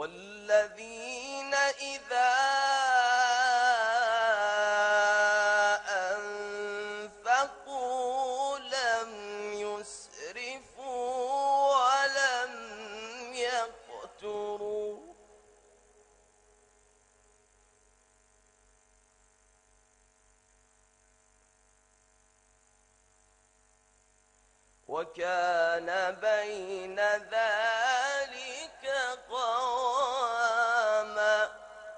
والذين إذا أنفقوا لم يسرفوا ولم يقتروا وكان بين ذلك قواما.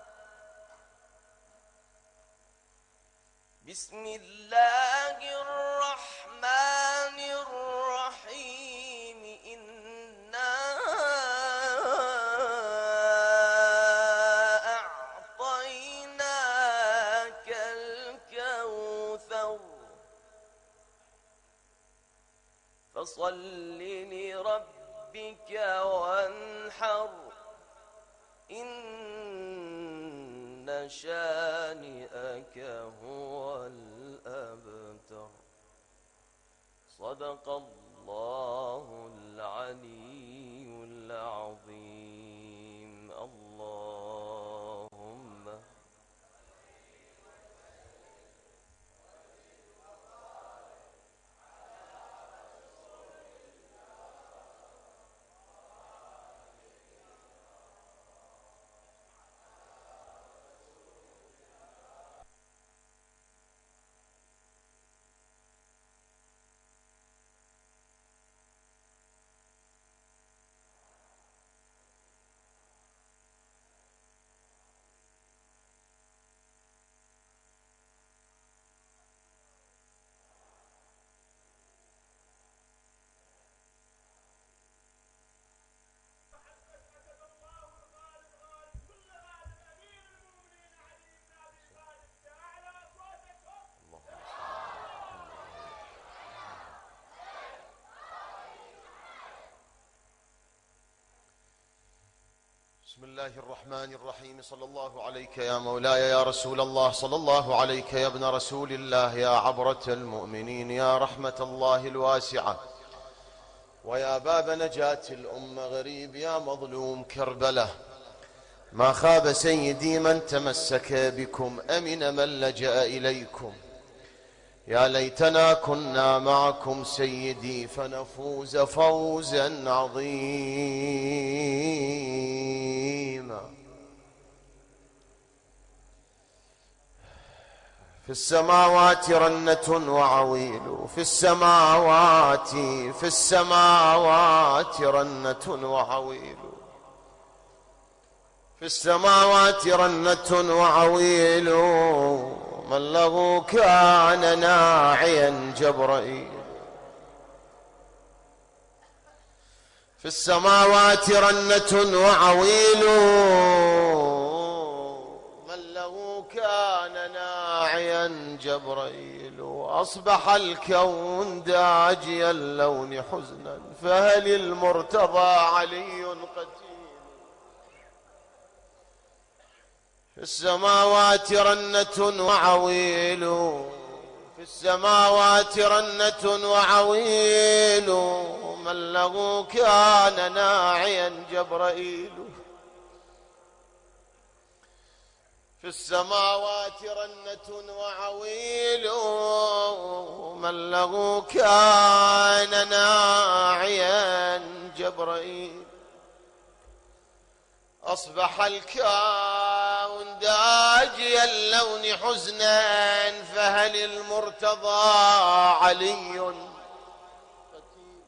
بسم الله الرحمن الرحيم. إنا أعطيناك الكوثر فصل لربك وانحر إن شانئك هو الأبتر. صدق الله العلي العظيم. اللهم بسم الله الرحمن الرحيم. صلى الله عليك يا مولاي يا رسول الله، صلى الله عليك يا ابن رسول الله، يا عبرة المؤمنين، يا رحمة الله الواسعة، ويا باب نجاة الأمة، غريب يا مظلوم كربلة. ما خاب سيدي من تمسك بكم، أمن من لجأ إليكم. يا ليتنا كنا معكم سيدي فنفوز فوزا عظيما. في السماوات رنة وعويل، في السماوات رنة وعويل، في السماوات رنة وعويل، من له كان ناعيا جبرائيل. في السماوات رنة وعويل، من له كان ناعيا جبرائيل. أصبح الكون داجي اللون حزنا، فهل المرتضى علي قتيل. في السماوات رنة وعويل، في السماوات رنة وعويل، من له كان ناعيا جبرائيل. في السماوات رنة وعويل، من له كان ناعيا جبرائيل. أصبح الكون داجي اللون حزنا، فهل المرتضى علي قتيل.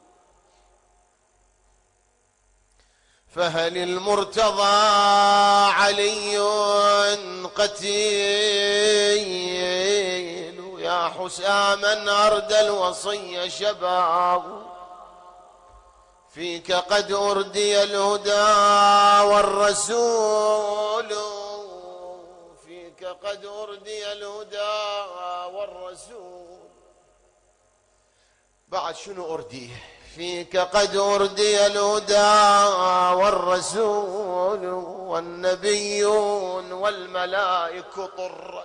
فهل المرتضى علي قتيل. يا حساما أرد الوصي شباب، فيك قد أردي الهدى والرسول. فيك قد أردي الهدى والرسول. بعد شنو أرديه؟ فيك قد أردي الهدى والرسول، والنبيون والملائكة طرا،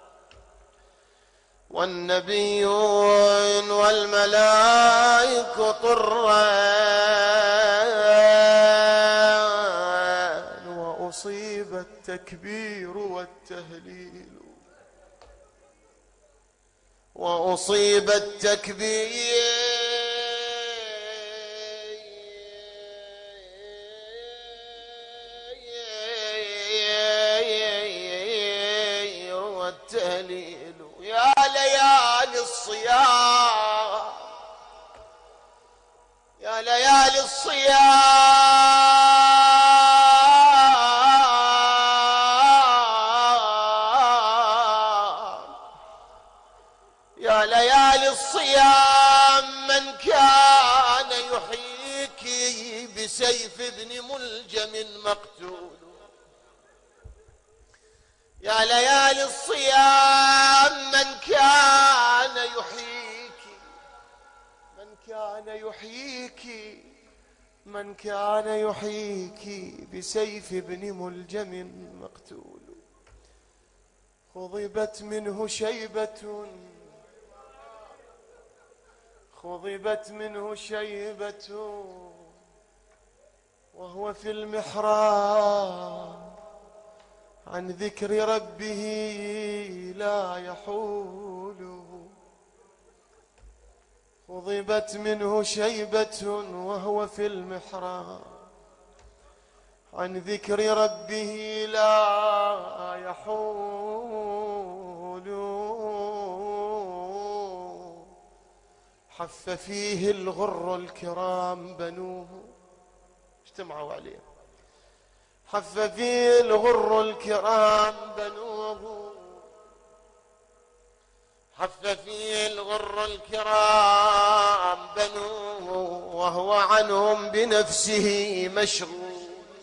والنبيون والملائكة طرا، التكبير والتهليل وأصيب التكبير والتهليل يا ليالي الصيام يا ليالي الصيام يا ليالي الصيام من كان يحييك بسيف ابن ملجم مقتول يا ليالي الصيام من كان يحييك من كان يحييك بسيف ابن ملجم مقتول خضبت منه شيبة وهو في المحراب عن ذكر ربه لا يحول خضبت منه شيبة وهو في المحراب عن ذكر ربه لا يحول حف فيه الغر الكرام بنوه اجتمعوا عليه حف فيه الغر الكرام بنوه حف فيه الغر الكرام بنوه وهو عنهم بنفسه مشغول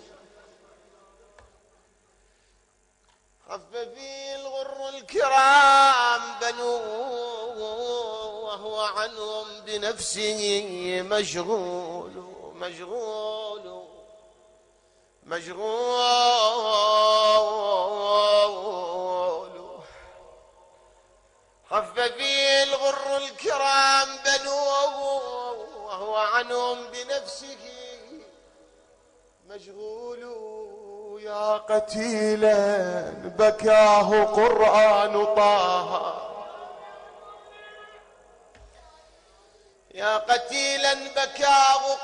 حف فيه الغر الكرام بنوه وهو عنهم بنفسه مشغول حف فيه الغر الكرام بنوه وهو عنهم بنفسه مشغول يا قتيلا بكاه قرآن طه يا قتيلا بكاه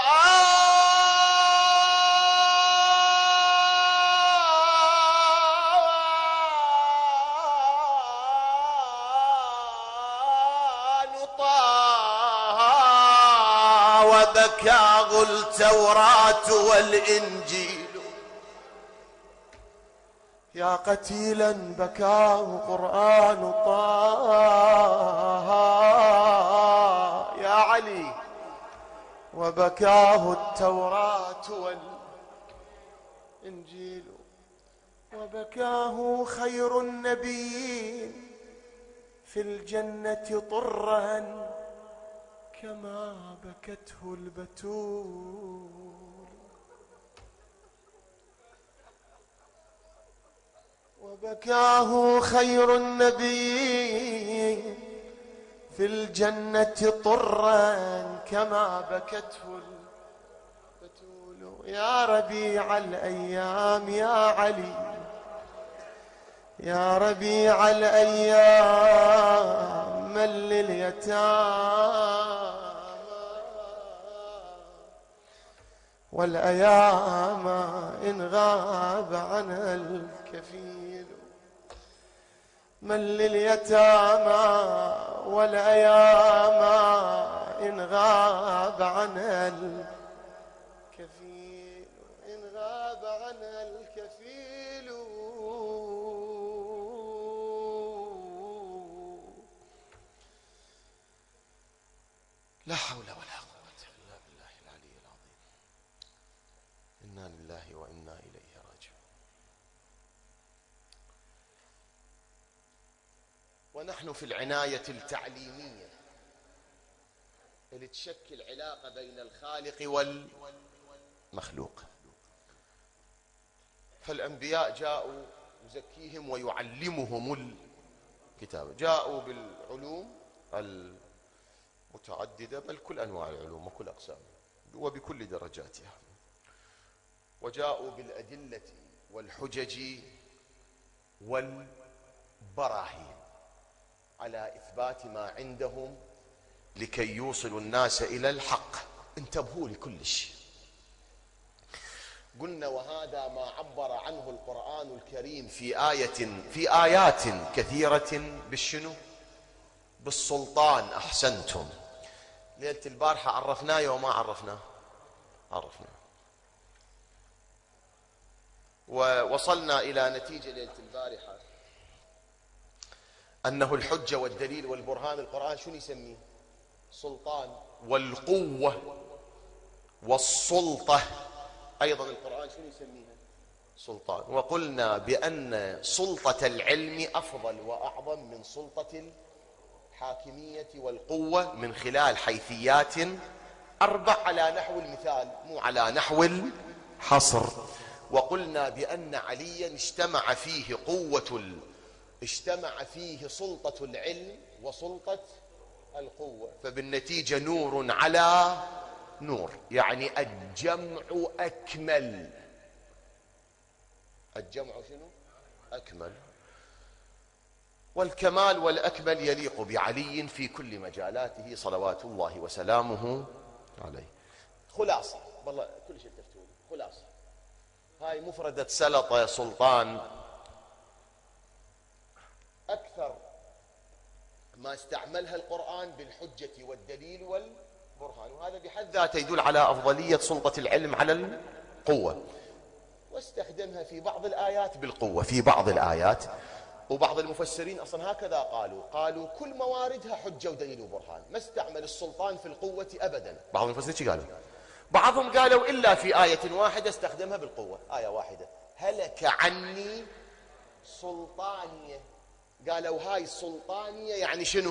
قرآن طه وبكاه التوراة والإنجيل يا قتيلا بكاه قرآن طه يا علي وبكاه التوراة والإنجيل وبكاه خير النبيين في الجنة طرا كما بكته البتول وبكاه خير النبيين في الجنة طرا كما بكته البتول يا ربيع الأيام يا علي يا ربيع الأيام من لليتامى والأيام إن غاب عنها الكفيل من لليتامى والأيام إن غاب عنها الكفيل إن غاب عنها الكفيل لا حول ولا قوة إلا بالله العلي العظيم إنا لله وإنا إليه راجعون ونحن في العناية التعليمية اللي تشكل علاقة بين الخالق والمخلوق فالأنبياء جاءوا يزكيهم ويعلمهم الكتاب جاءوا بالعلوم المتعددة بل كل أنواع العلوم وكل أقسامها وبكل درجاتها وجاءوا بالأدلة والحجج والبراهين على إثبات ما عندهم لكي يوصلوا الناس إلى الحق. انتبهوا لكل شيء. قلنا وهذا ما عبر عنه القرآن الكريم في آيات كثيرة بالشنو؟ بالسلطان. أحسنتم. ليلة البارحة عرفناه وما عرفناه؟ عرفناه، ووصلنا إلى نتيجة ليلة البارحة أنه الحجة والدليل والبرهان القرآن شنو يسميه؟ سلطان. والقوة والسلطة أيضا القرآن شنو يسميها؟ سلطان. وقلنا بأن سلطة العلم أفضل وأعظم من سلطة الحاكمية والقوة من خلال حيثيات 4 على نحو المثال مو على نحو الحصر. وقلنا بأن عليا اجتمع فيه سلطة العلم وسلطة القوة، فبالنتيجة نور على نور، يعني الجمع أكمل. الجمع شنو؟ أكمل. والكمال والأكمل يليق بعلي في كل مجالاته صلوات الله وسلامه عليه. خلاصة، والله كل شيء تفتون. خلاصة، هاي مفردة سلطة سلطان أكثر ما استعملها القرآن بالحجة والدليل والبرهان، وهذا بحد ذاته يدل على أفضلية سلطة العلم على القوة. واستخدمها في بعض الآيات بالقوة في بعض الآيات. وبعض المفسرين أصلا هكذا قالوا كل مواردها حجة ودليل وبرهان، ما استعمل السلطان في القوة أبدا. بعض المفسرين قالوا، بعضهم قالوا إلا في آية واحدة استخدمها بالقوة، آية واحدة، هلك عني سلطانية. قالوا هاي السلطانية يعني شنو؟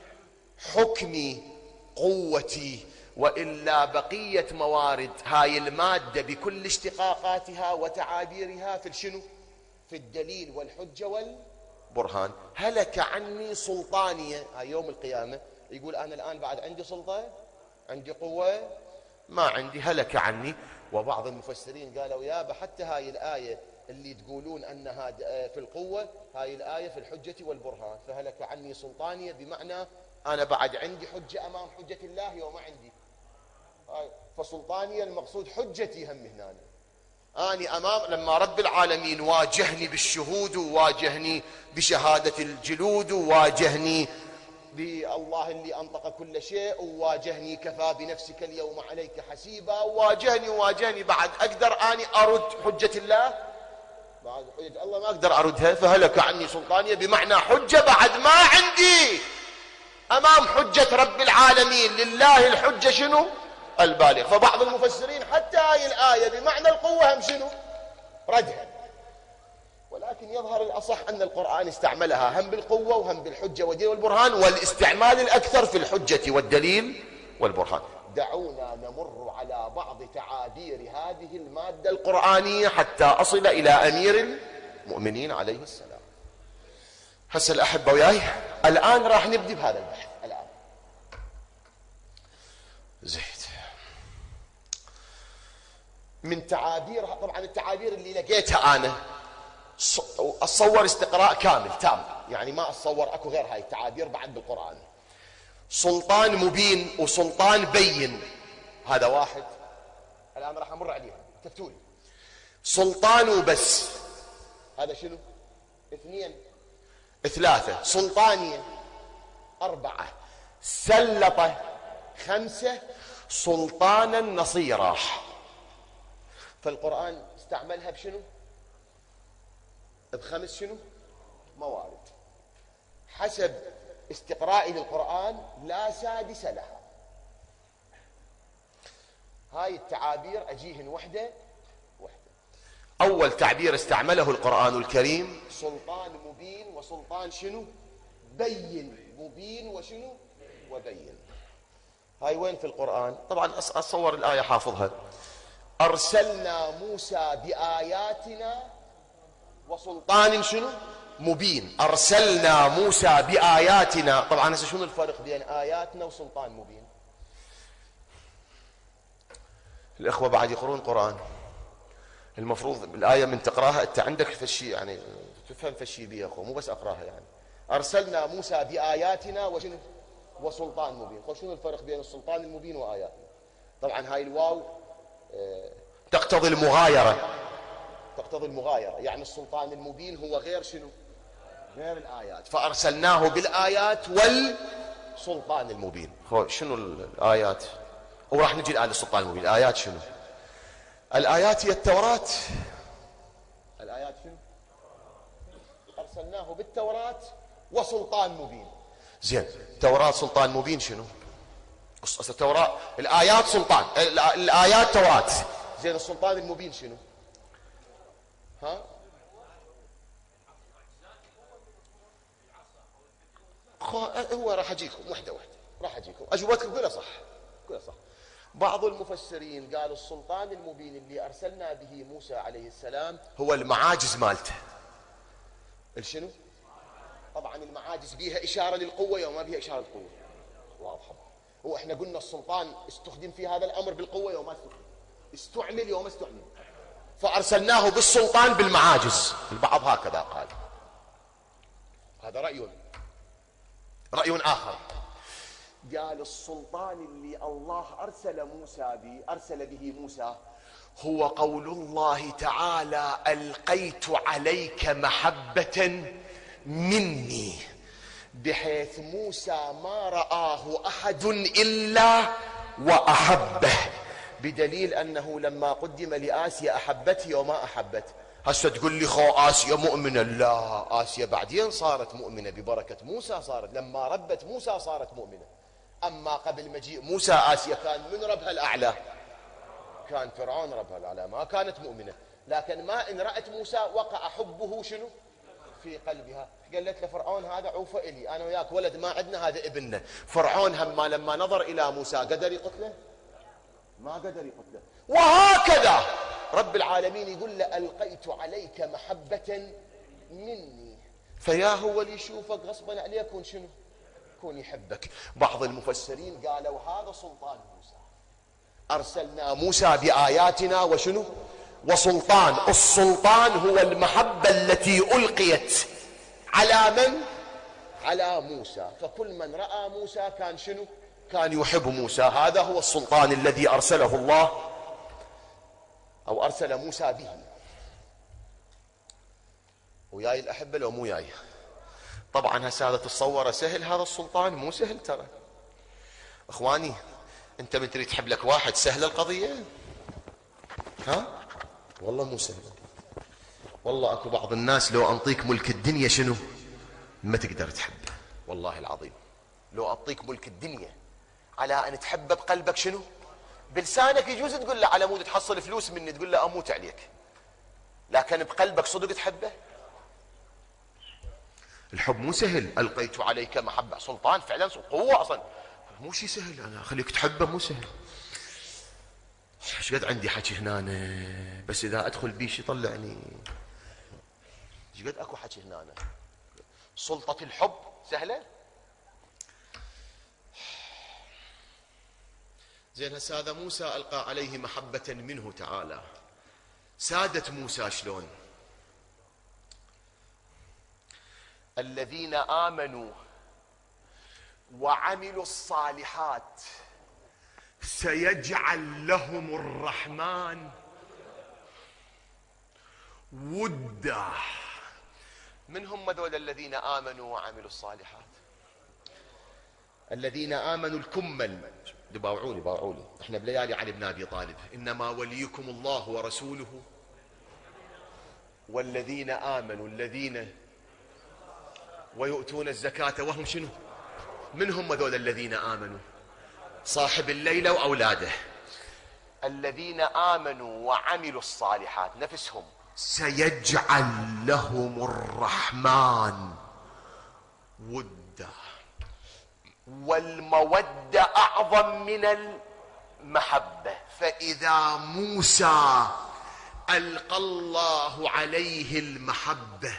حكمي، قوتي. وإلا بقية موارد هاي المادة بكل اشتقاقاتها وتعابيرها في الشنو؟ في الدليل والحجة والبرهان. هلك عني سلطانية، هاي يوم القيامة يقول أنا الآن بعد عندي سلطة؟ عندي قوة؟ ما عندي، هلك عني. وبعض المفسرين قالوا يابا حتى هاي الآية اللي تقولون أنها في القوة، هاي الآية في الحجة والبرهان، فهلك عني سلطانية بمعنى أنا بعد عندي حجة أمام حجة الله وما عندي. فسلطانية المقصود حجتي هم هنا. أني أمام لما رب العالمين واجهني بالشهود وواجهني بشهادة الجلود وواجهني بالله اللي أنطق كل شيء وواجهني كفى بنفسك اليوم عليك حسيبا وواجهني بعد أقدر أني أرد حجة الله؟ بعد حجة الله ما أقدر أردها، فهلك عني سلطانية بمعنى حجة بعد ما عندي أمام حجة رب العالمين. لله الحجة شنو؟ البالغ. فبعض المفسرين حتى هاي الآية بمعنى القوة هم شنو؟ ردها. ولكن يظهر الأصح أن القرآن استعملها هم بالقوة وهم بالحجة والدليل والبرهان، والاستعمال الأكثر في الحجة والدليل والبرهان. دعونا نمر على بعض تعابير هذه المادة القرآنية حتى أصل إلى أمير المؤمنين عليه السلام. هسه الأحبة وياي الآن راح نبدي بهذا البحث. الآن زيد من تعابير، طبعا التعابير اللي لقيتها أنا أتصور استقراء كامل تام، يعني ما أتصور أكو غير هاي التعابير بعد بالقرآن. سلطان مبين وسلطان بين، هذا واحد. الآن راح أمر عليها تفتولي. سلطان وبس، هذا شنو؟ 2 3. سلطانية 4. سلطة 5. سلطانا نصيرا. فالقرآن استعملها بشنو؟ ب5 شنو؟ موارد. حسب استقرائي للقرآن لا سادس لها. هاي التعابير أجيهن وحدة. أول تعبير استعمله القرآن الكريم سلطان مبين وسلطان شنو؟ بين. مبين وشنو؟ وبين. هاي وين في القرآن؟ طبعا أتصور الآية حافظها. أرسلنا موسى بآياتنا وسلطان شنو؟ مبين. أرسلنا موسى بآياتنا. طبعا هسه شنو الفرق بين آياتنا وسلطان مبين؟ الإخوة بعد يقرون قرآن. المفروض بالآية من تقراها أنت عندك فشي يعني تفهم فشي بيها أخو، مو بس أقراها يعني. أرسلنا موسى بآياتنا وسلطان مبين. شنو الفرق بين السلطان المبين وآياتنا؟ طبعا هاي الواو تقتضي المغايرة، تقتضي المغايرة، يعني السلطان المبين هو غير شنو؟ غير الآيات. فأرسلناه بالآيات والسلطان المبين. شنو الآيات؟ وراح نجي الآن للسلطان المبين. الآيات شنو؟ الآيات هي التوراة. الآيات شنو؟ أرسلناه بالتوراة وسلطان مبين. زين، توراة سلطان مبين شنو؟ التوراة الآيات سلطان، الآيات توراة. زين السلطان المبين شنو؟ ها؟ هو راح أجيكم وحدة وحدة، راح أجيكم أجوبتكم كلها صح، كلها صح. بعض المفسرين قالوا السلطان المبين اللي أرسلنا به موسى عليه السلام هو المعاجز مالته. الشنو؟ طبعا المعاجز بيها إشارة للقوة يوم ما بيها إشارة للقوة، واضحة. هو احنا قلنا السلطان استخدم في هذا الأمر بالقوة يوم ما استعمل يوم استعمل، فأرسلناه بالسلطان بالمعاجز. البعض هكذا قال، هذا رأي آخر. قال السلطان اللي الله أرسل به موسى هو قول الله تعالى ألقيت عليك محبة مني، بحيث موسى ما رآه أحد إلا وأحبه، بدليل أنه لما قدم لآسيا أحبته وما أحبته. هسه تقول لي خو آسيا مؤمنة؟ لا، آسيا بعدين صارت مؤمنة ببركة موسى، صارت لما ربت موسى صارت مؤمنة. أما قبل مجيء موسى آسيا كان من ربها الأعلى؟ كان فرعون ربها الأعلى، ما كانت مؤمنة. لكن ما إن رأت موسى وقع حبه شنو في قلبها. قالت لفرعون هذا عوفة إلي، أنا وياك ولد ما عندنا، هذا ابننا. فرعون هم لما نظر إلى موسى قدر يقتله؟ ما قدر يقتله. وهكذا رب العالمين يقول له ألقيت عليك محبة مني، فيا هو اللي يشوفك غصبا عليه يكون شنو؟ يكون يحبك. بعض المفسرين قالوا هذا سلطان موسى، أرسلنا موسى بآياتنا وشنو؟ وسلطان. السلطان هو المحبة التي ألقيت على من؟ على موسى. فكل من رأى موسى كان شنو؟ كان يحب موسى. هذا هو السلطان الذي أرسله الله أو أرسل موسى به. وياي الأحبة لو مو ياي؟ طبعا هسه هذا تتصوره سهل، هذا السلطان مو سهل ترى. اخواني انت من تريد تحب لك واحد سهله القضيه؟ ها والله مو سهله. والله اكو بعض الناس لو انطيك ملك الدنيا شنو ما تقدر تحبه، والله العظيم. لو اعطيك ملك الدنيا على ان تحبه بقلبك شنو؟ بلسانك يجوز تقول له على مود تحصل فلوس مني، تقول له اموت عليك، لكن بقلبك صدق تحبه؟ الحب مو سهل. ألقيت عليك محبة، سلطان فعلا قوة، أصلا مو شيء سهل. أنا أخليك تحبه مو سهل. ايش قد عندي حكي هنا بس إذا أدخل بيش يطلعني. ايش قد أكو حكي هنا. سلطة الحب سهلة؟ زين هسه هذا موسى ألقى عليه محبة منه تعالى. سادة موسى شلون؟ الذين آمنوا وعملوا الصالحات سيجعل لهم الرحمن ودا. من هم ذول الذين آمنوا وعملوا الصالحات؟ الذين آمنوا الكمل. باوعوني احنا بليالي علي بن أبي طالب. إنما وليكم الله ورسوله والذين آمنوا الذين ويؤتون الزكاة وهم شنو؟ من هم ذول الذين آمنوا؟ صاحب الليلة وأولاده. الذين آمنوا وعملوا الصالحات نفسهم سيجعل لهم الرحمن ودا. والمودة أعظم من المحبة. فإذا موسى ألقى الله عليه المحبة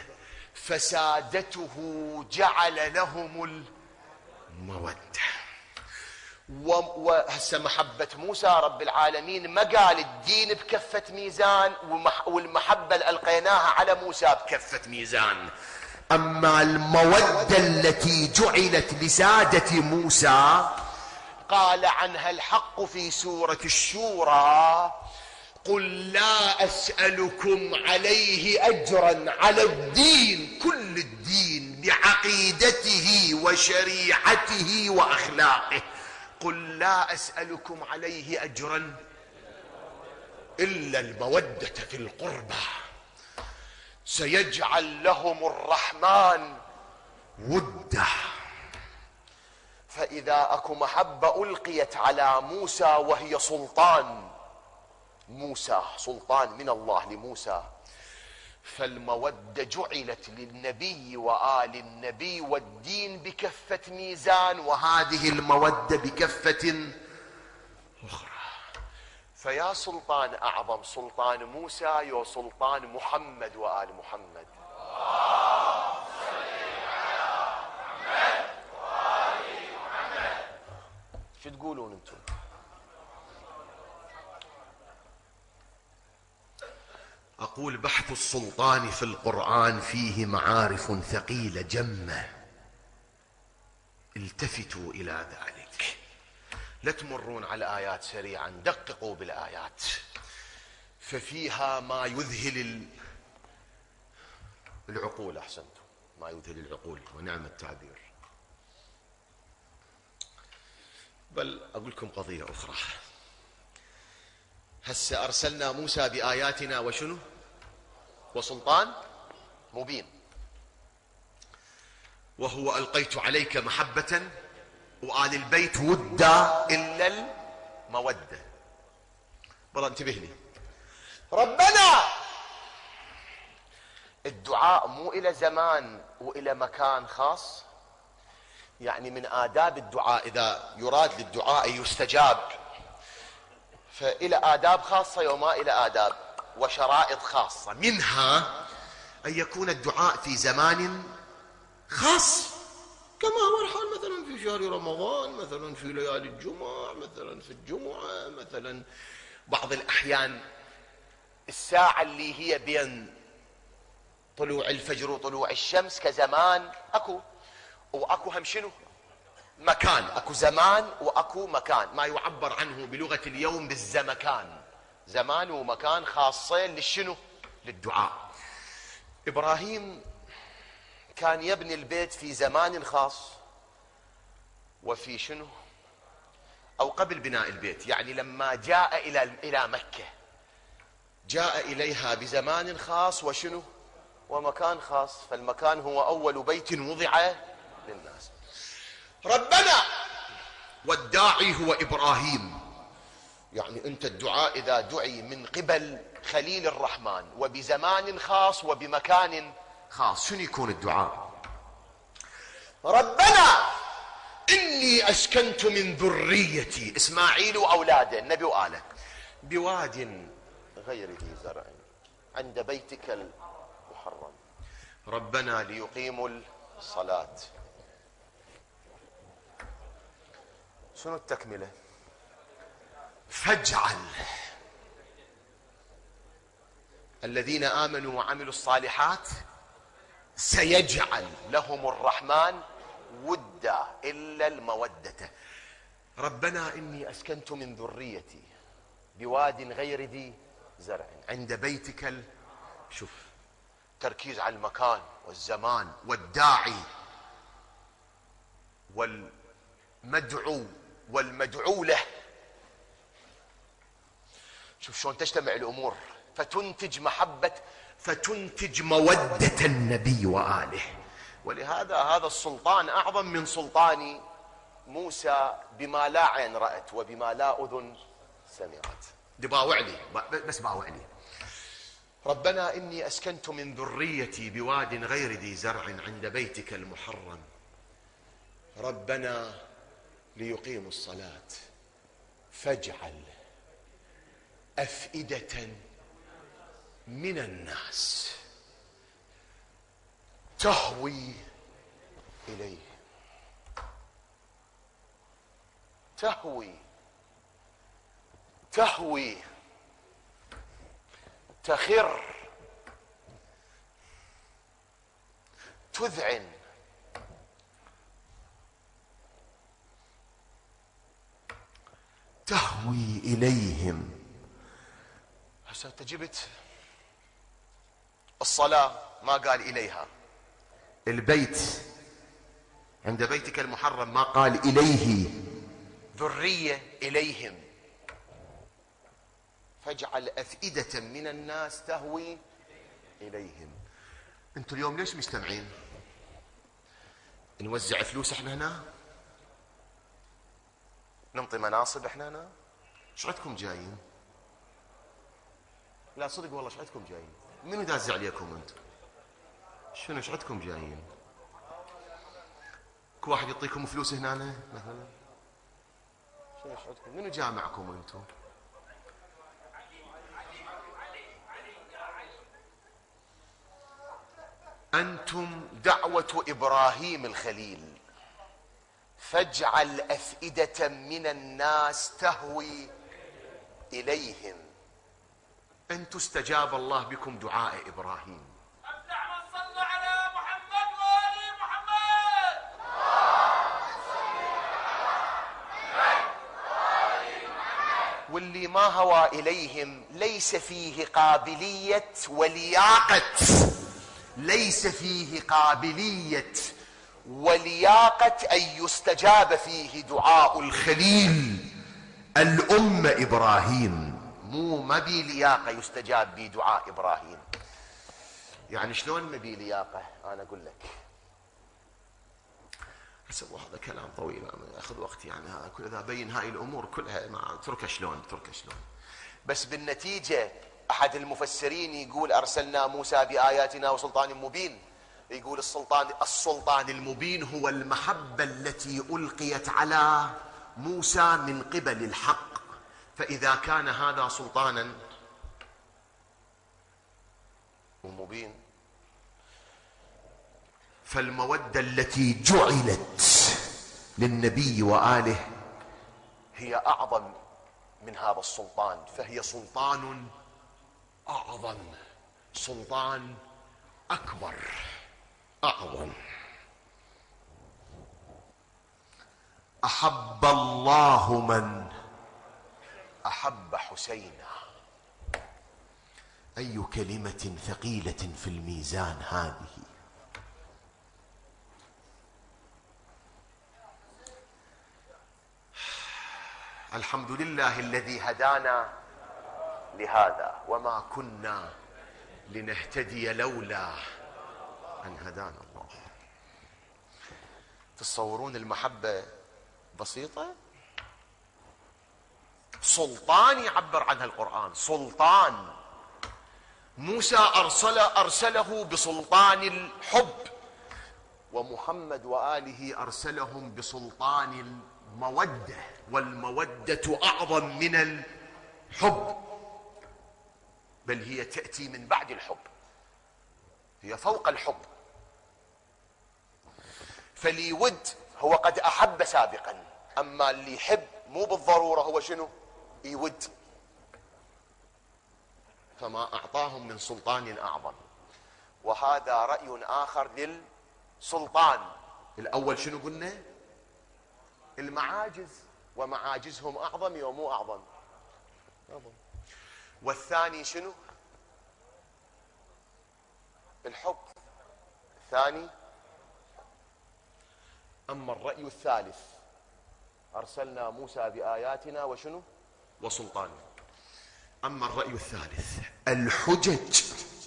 فسادته جعل لهم المودة. وهسه محبة موسى رب العالمين ما قال الدين بكفة ميزان، والمحبة اللي ألقيناها على موسى بكفة ميزان. أما المودة التي جعلت لسادة موسى قال عنها الحق في سورة الشورى: قل لا أسألكم عليه أجرا على الدين، كل الدين بعقيدته وشريعته وأخلاقه. قل لا أسألكم عليه أجرا إلا المودة في القربى، سيجعل لهم الرحمن ودا. فإذا أكو محبة ألقيت على موسى وهي سلطان، موسى سلطان من الله لموسى، فالمودة جعلت للنبي وآل النبي والدين بكفة ميزان، وهذه المودة بكفة أخرى. فيا سلطان أعظم سلطان موسى يا سلطان محمد وآل محمد. شو تقولون انتم؟ أقول بحث السلطان في القرآن فيه معارف ثقيلة جمة، التفتوا إلى ذلك، لا تمرون على آيات سريعا، دققوا بالآيات، ففيها ما يذهل العقول. أحسنتم، ما يذهل العقول، ونعم التعبير. بل أقول لكم قضية أخرى. هسه أرسلنا موسى بآياتنا وشنو؟ وسلطان مبين، وهو ألقيت عليك محبة وآل البيت ودا إلا المودة. والله انتبه لي، ربنا الدعاء مو إلى زمان وإلى مكان خاص، يعني من آداب الدعاء إذا يراد للدعاء يستجاب فإلى آداب خاصة وما إلى آداب وشرائط خاصة، منها أن يكون الدعاء في زمان خاص، كما هو الحال مثلا في شهر رمضان، مثلا في ليالي الجمعة، مثلا في الجمعة، مثلا بعض الأحيان الساعة اللي هي بين طلوع الفجر وطلوع الشمس كزمان أكو، وأكو هم شنو؟ مكان. أكو زمان وأكو مكان، ما يعبر عنه بلغة اليوم بالزمكان، زمان ومكان خاصين للشنو؟ للدعاء. إبراهيم كان يبني البيت في زمان خاص وفي شنو؟ أو قبل بناء البيت، يعني لما جاء إلى مكة جاء إليها بزمان خاص وشنو؟ ومكان خاص، فالمكان هو أول بيت وضع للناس. ربنا والداعي هو إبراهيم، يعني أنت الدعاء إذا دعي من قبل خليل الرحمن وبزمان خاص وبمكان خاص، شنو يكون الدعاء؟ ربنا إني أسكنت من ذريتي، إسماعيل وأولاده النبي وآله، بواد غير ذي زرع عند بيتك المحرم، ربنا ليقيموا الصلاة. شنو التكملة؟ فاجعل الذين آمنوا وعملوا الصالحات سيجعل لهم الرحمن ودا إلا المودة. ربنا إني أسكنت من ذريتي بواد غير ذي زرع عند بيتك شوف، تركيز على المكان والزمان والداعي والمدعو والمدعو له. شوف شلون تجتمع الأمور فتنتج محبة، فتنتج مودة النبي وآله. ولهذا هذا السلطان أعظم من سلطان موسى بما لا عين رأت وبما لا أذن سمعت. دي باوعلي بس باوعلي. ربنا إني أسكنت من ذريتي بواد غير ذي زرع عند بيتك المحرم، ربنا ليقيموا الصلاة فاجعل أفئدة من الناس تهوي إليه. تهوي، تهوي، تخر، تذعن، تهوي إليهم. هسه انت جبت الصلاة ما قال إليها، البيت عند بيتك المحرم ما قال إليه، ذرية إليهم. فاجعل أفئدة من الناس تهوي إليهم. انتوا اليوم ليش مجتمعين؟ نوزع فلوس احنا هنا؟ ننطي مناصب احنا هنا؟ ايش عندكم جايين؟ لا صدق والله ايش عندكم جايين؟ منو دازع عليكم انتم؟ شنو ايش عندكم جايين؟ كل واحد يعطيكم فلوس هنا مثلا؟ شنو ايش عندكم؟ منو جاء معكم انتم؟ أنتم دعوة إبراهيم الخليل، فاجعل أفئدة من الناس تهوي إليهم. أنتم استجاب الله بكم دعاء إبراهيم. اللهم صل على محمد وآل محمد. واللي ما هوى إليهم ليس فيه قابلية ولياقة، ليس فيه قابلية ولياقة أن يستجاب فيه دعاء الخليل الأمة إبراهيم. ما بي لياقة يستجاب بي دعاء إبراهيم. يعني شلون ما بي لياقة؟ أنا أقول لك هذا كلام طويل ياخذ وقت، يعني كل إذا بين هاي الأمور كلها ما تركها شلون. بس بالنتيجة أحد المفسرين يقول أرسلنا موسى بآياتنا وسلطان مبين. يقول السلطان المبين هو المحبة التي ألقيت على موسى من قبل الحق. فإذا كان هذا سلطانا ومبين، فالمودة التي جعلت للنبي وآله هي أعظم من هذا السلطان، فهي سلطان أعظم، سلطان أكبر، أعظم. أحب الله من أحب حسينا. أي كلمة ثقيلة في الميزان هذه. الحمد لله الذي هدانا لهذا وما كنا لنهتدي لولا أن هدانا الله. تصورون المحبة بسيطة؟ سلطان يعبر عنها القرآن، سلطان. موسى أرسله بسلطان الحب، ومحمد وآله أرسلهم بسلطان المودة، والمودة أعظم من الحب، بل هي تأتي من بعد الحب، هي فوق الحب. فاللي يود هو قد أحب سابقا، أما اللي يحب مو بالضرورة هو شنو؟ يود. فما أعطاهم من سلطان أعظم. وهذا رأي آخر للسلطان. الأول شنو قلنا؟ المعاجز، ومعاجزهم أعظم ومو أعظم. والثاني شنو؟ الحب الثاني. أما الرأي الثالث، أرسلنا موسى بآياتنا وشنو؟ وسلطان. أما الرأي الثالث، الحجج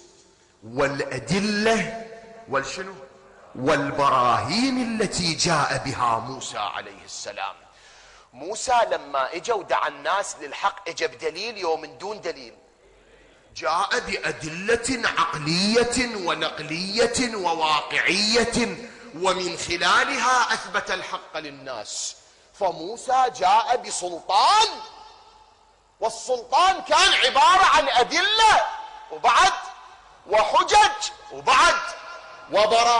والأدلة والشنو؟ والبراهين التي جاء بها موسى عليه السلام. موسى لما اجى ودعا الناس للحق اجى بدليل يوم من دون دليل، جاء بأدلة عقلية ونقلية وواقعية، ومن خلالها أثبت الحق للناس. فموسى جاء بسلطان، والسلطان كان عبارة عن أدلة وبعد وحجج وبعد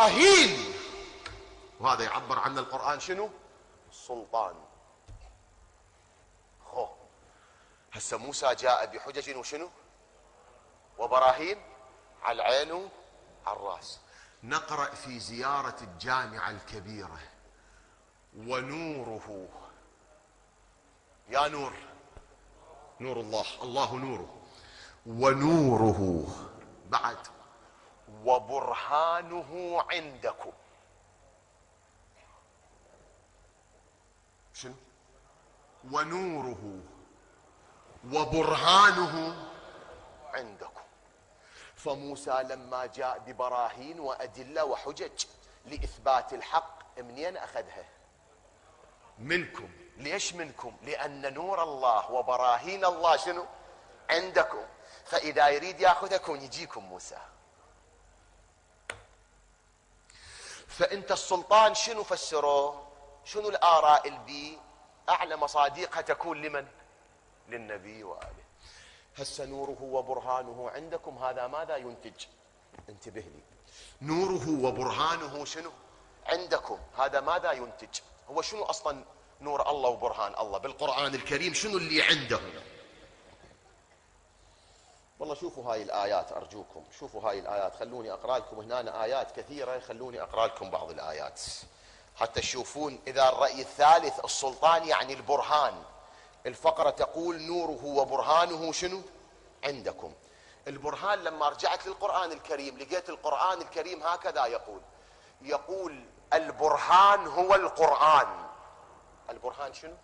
وبراهين، وهذا يعبر عنه القرآن شنو؟ السلطان. هسه موسى جاء بحجج وشنو وبراهين على العين على الراس. نقرأ في زيارة الجامعة الكبيرة: ونوره، يا نور، نور الله، الله نوره، ونوره بعد، وبرهانه عندكم. شنو؟ ونوره وبرهانه عندكم. فموسى لما جاء ببراهين وأدلة وحجج لإثبات الحق منين أخذها؟ منكم. ليش منكم؟ لأن نور الله وبراهين الله شنو؟ عندكم. فإذا يريد يأخذكم يجيكم موسى. فأنت السلطان شنو فسروه؟ شنو الآراء البي؟ أعلى مصادقها تكون لمن؟ للنبي وآله. هسه نوره وبرهانه عندكم، هذا ماذا ينتج؟ انتبه لي. نوره وبرهانه شنو؟ عندكم، هذا ماذا ينتج؟ هو شنو أصلا نور الله وبرهان الله بالقرآن الكريم؟ شنو اللي عنده؟ والله شوفوا هاي الآيات أرجوكم، شوفوا هاي الآيات. خلوني أقرأ لكم هنا آيات كثيرة، خلوني أقرأ لكم بعض الآيات حتى تشوفون. إذا الرأي الثالث السلطان يعني البرهان. الفقرة تقول نوره وبرهانه شنو؟ عندكم. البرهان لما رجعت للقرآن الكريم لقيت القرآن الكريم هكذا يقول البرهان هو القرآن. البرهان شنو؟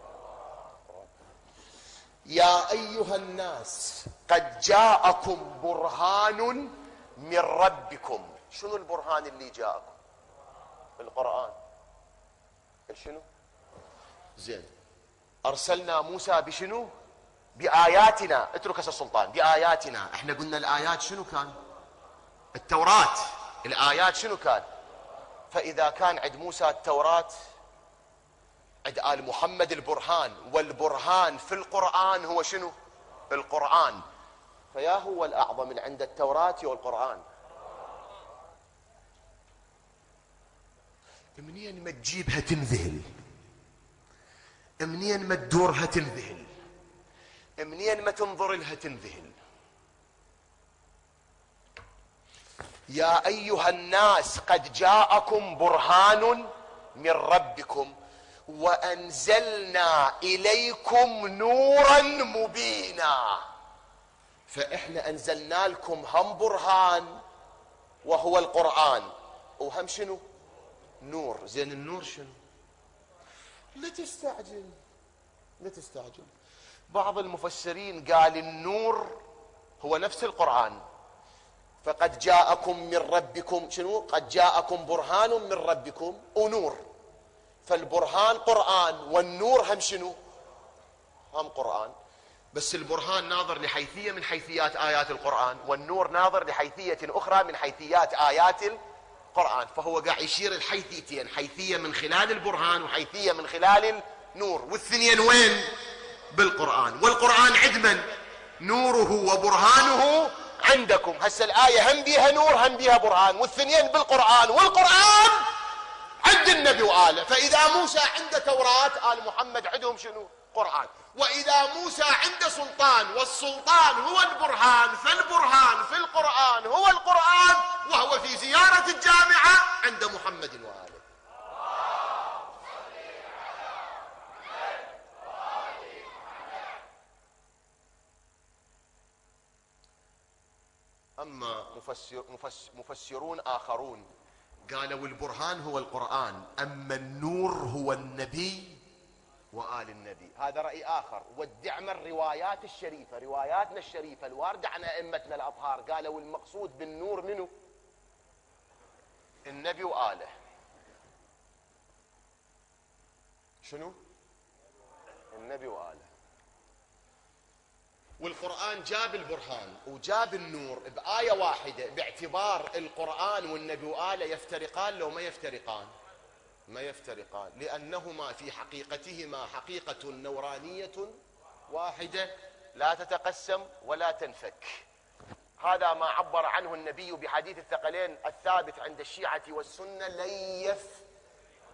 يا أيها الناس قد جاءكم برهان من ربكم. شنو البرهان اللي جاءكم؟ القرآن. شنو؟ زين. أرسلنا موسى بشنو؟ بآياتنا. اترك هسه السلطان. بآياتنا. احنا قلنا الآيات شنو كان؟ التوراة. الآيات شنو كان؟ فإذا كان عند موسى التوراة، عند آل محمد البرهان، والبرهان في القرآن هو شنو؟ القرآن. فيا هو الأعظم من عند التوراة والقرآن. منين ما تجيبها تنذهل، منين ما تدورها تنذهل، منين ما تنظر لها تنذهل. يا أيها الناس قد جاءكم برهان من ربكم وأنزلنا إليكم نورا مبينا. فإحنا أنزلنا لكم هم برهان وهو القرآن، وهم شنو؟ نور. زين النور شنو؟ لا تستعجل، لا تستعجل. بعض المفسرين قال النور هو نفس القرآن. فقد جاءكم من ربكم شنو؟ قد جاءكم برهان من ربكم ونور. فالبرهان قرآن والنور هم شنو؟ هم قرآن. بس البرهان ناظر لحيثية من حيثيات آيات القرآن، والنور ناظر لحيثية أخرى من حيثيات آيات القرآن. فهو قاعد يشير الحيثيتين، حيثية من خلال البرهان وحيثية من خلال النور، والثنين وين؟ بالقرآن. والقرآن عند من؟ نوره وبرهانه عندكم. هسه الآية هم بيها نور هم بيها برهان، والثنين بالقرآن، والقرآن عند النبي وآله. فإذا موسى عنده توراة، آل محمد عندهم شنو؟ قرآن. وإذا موسى عنده سلطان، والسلطان هو البرهان، فالبرهان في القرآن هو القرآن، وهو في زيارة الجامعة عند محمد وآله. أما مفسرون آخرون قالوا البرهان هو القرآن، أما النور هو النبي وآل النبي. هذا رأي آخر. والدعم الروايات الشريفة، رواياتنا الشريفة الواردة عن أئمتنا الأطهار، قالوا المقصود بالنور منه؟ النبي وآله. شنو؟ النبي وآله. والقرآن جاب البرهان وجاب النور بآية واحدة، باعتبار القرآن والنبي وآله يفترقان لو ما يفترقان؟ ما يفترقان، لأنهما في حقيقتهما حقيقة نورانية واحدة لا تتقسم ولا تنفك. هذا ما عبر عنه النبي بحديث الثقلين الثابت عند الشيعة والسنة: لن